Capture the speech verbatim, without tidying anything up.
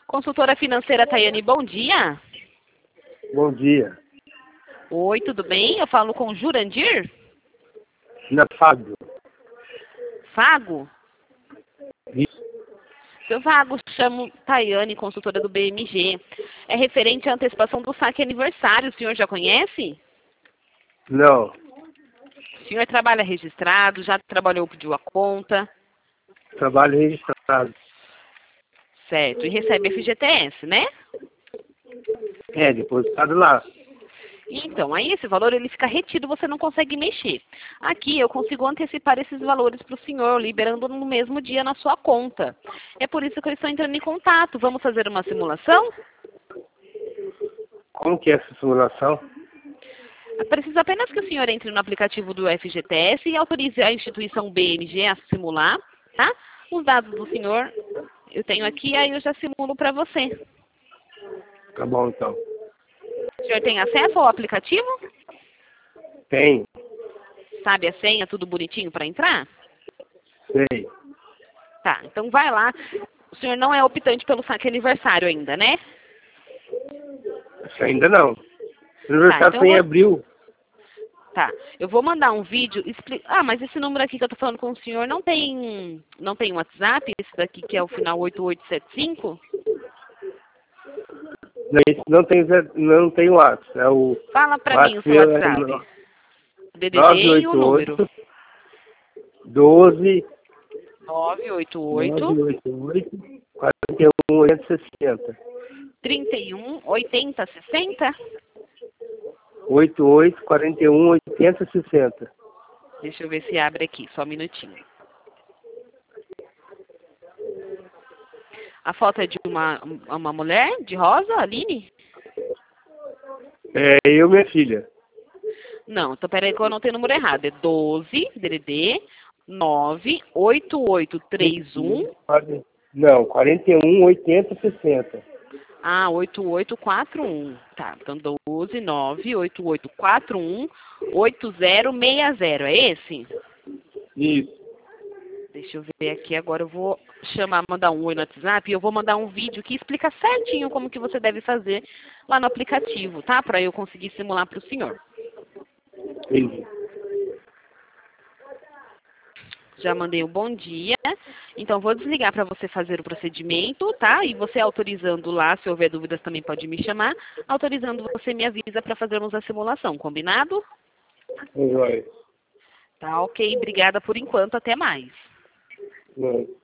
Consultora financeira Tayane, bom dia. Bom dia. Oi, tudo bem? Eu falo com Jurandir? Não, Fábio. Fago? Isso. Seu Vago, chamo Tayane, consultora do B M G. É referente à antecipação do saque aniversário. O senhor já conhece? Não. O senhor trabalha registrado, já trabalhou, pediu a conta. Trabalho registrado. Certo. E recebe F G T S, né? É, depositado lá. Então, aí esse valor ele fica retido, você não consegue mexer. Aqui eu consigo antecipar esses valores para o senhor, liberando no mesmo dia na sua conta. É por isso que eu estou entrando em contato. Vamos fazer uma simulação? Como que é essa simulação? Preciso apenas que o senhor entre no aplicativo do F G T S e autorize a instituição B M G a simular, tá? Os dados do senhor eu tenho aqui, aí eu já simulo para você. Tá bom, então. O senhor tem acesso ao aplicativo? Tem. Sabe a senha, tudo bonitinho para entrar? Sei. Tá, então vai lá. O senhor não é optante pelo saque aniversário ainda, né? Isso ainda não. O aniversário Tá, então foi em vou... abril. Tá, eu vou mandar um vídeo expli... Ah, mas esse número aqui que eu tô falando com o senhor não tem não tem WhatsApp? Esse daqui que é o final oito oito sete cinco? Não, esse não tem, não tem WhatsApp. É o Fala pra mim o seu WhatsApp WhatsApp. D D D nove e o oito número. oito, doze, nove oito nove oito, oito oito, quarenta e um, oitocentos e sessenta. trinta e um, oitenta, sessenta? oitenta e oito, quarenta e um, oitenta e sessenta. Deixa eu ver se abre aqui, só um minutinho. A foto é de uma, uma mulher, de rosa, Aline? É eu e minha filha. Não, então peraí que eu anotei o número errado. É doze, D D D, nove oito oito três um. Não, quarenta e um, oitenta, sessenta. Ah, oito oito quatro um. Tá, então doze, nove oito oito quatro um, oito zero seis zero. É esse? Isso. Deixa eu ver aqui, agora eu vou chamar, mandar um oi no WhatsApp e eu vou mandar um vídeo que explica certinho como que você deve fazer lá no aplicativo, tá? Para eu conseguir simular para o senhor. Entendi. Já mandei um bom dia. Então, vou desligar para você fazer o procedimento, tá? E você autorizando lá, se houver dúvidas também pode me chamar. Autorizando, você me avisa para fazermos a simulação, combinado? É jóia. Tá, ok. Obrigada por enquanto. Até mais. Não.